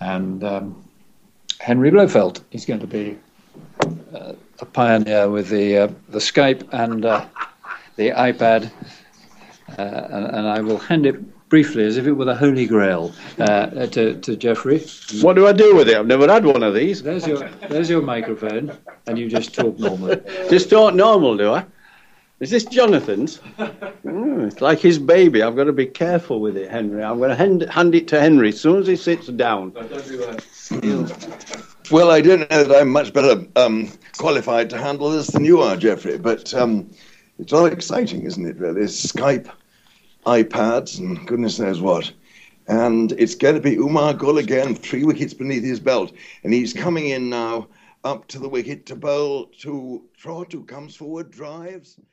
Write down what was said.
And Henry Blofeld is going to be a pioneer with the Skype and the iPad, and I will hand it briefly, as if it were the Holy Grail, to Geoffrey. What do I do with it? I've never had one of these. There's your microphone, and you just talk normally. Just talk normal, do I? Is this Jonathan's? It's like his baby. I've got to be careful with it, Henry. I'm going to hand it to Henry as soon as he sits down. Well, I don't know that I'm much better qualified to handle this than you are, Geoffrey, but it's all exciting, isn't it, really? Skype, iPads, and goodness knows what. And it's going to be Umar Gul again, 3 wickets beneath his belt. And he's coming in now up to the wicket to bowl to Trott, who comes forward, drives.